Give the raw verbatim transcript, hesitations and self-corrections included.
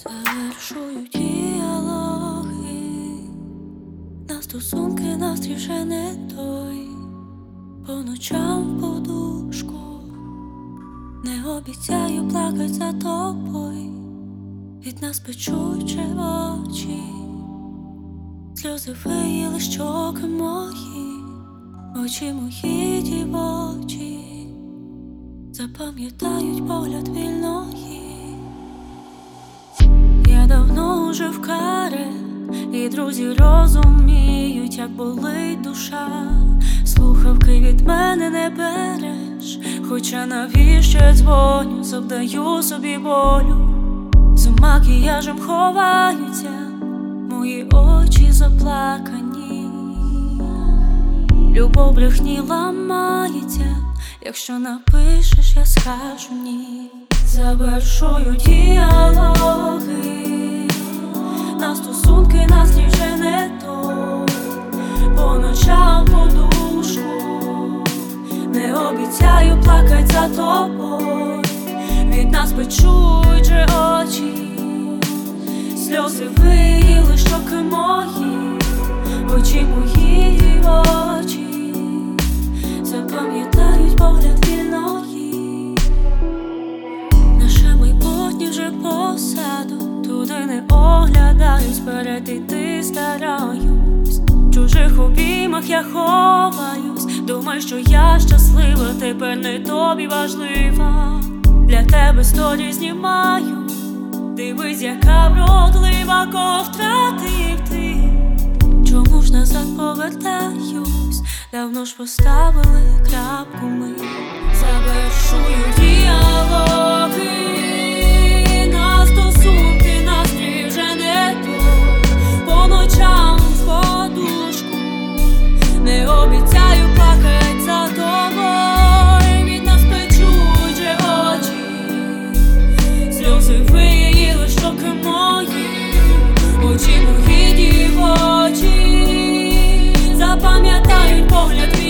Завершую діалоги, на стосунки настрій вже не той. По ночам в подушку не обіцяю плакать за тобою. Від нас печуть очі, сльози виїли щоки мої, очі мої дівочі запам'ятають погляд вільної. Я давно уже в каре, і друзі розуміють, як болить душа. Слухавки від мене не береш, хоча навіщо я дзвоню, завдаю собі болю. За макіяжем ховаються мої очі заплакані. Любов брехні ламається, якщо напишеш, я скажу ні. Завершую діалоги, на стосунки настрій вже не той. По ночам подушку не обіцяю плакать за тобою. Від нас печуть же очі, сльози виїли щоки мої, очі мої дівочі запам'ятають погляд вільної. Наше майбутнє вже посаду, туди не оглядаюсь, вперед іти стараюсь. В чужих обіймах я ховаюсь, думаю, що я щаслива, тепер не тобі важлива. Для тебе сторі знімаю, дивись, яка вродлива, кого втратив ти. Чому ж назад повертаюсь, давно ж поставили крапку ми. Завершую діалоги, на стосунки настрій вже не той. По ночам в подушку не обіцяю плакать за тобою. Від нас печуть же очі, сльози виїли щоки мої, очі мої дівочі запам'ятають погляд.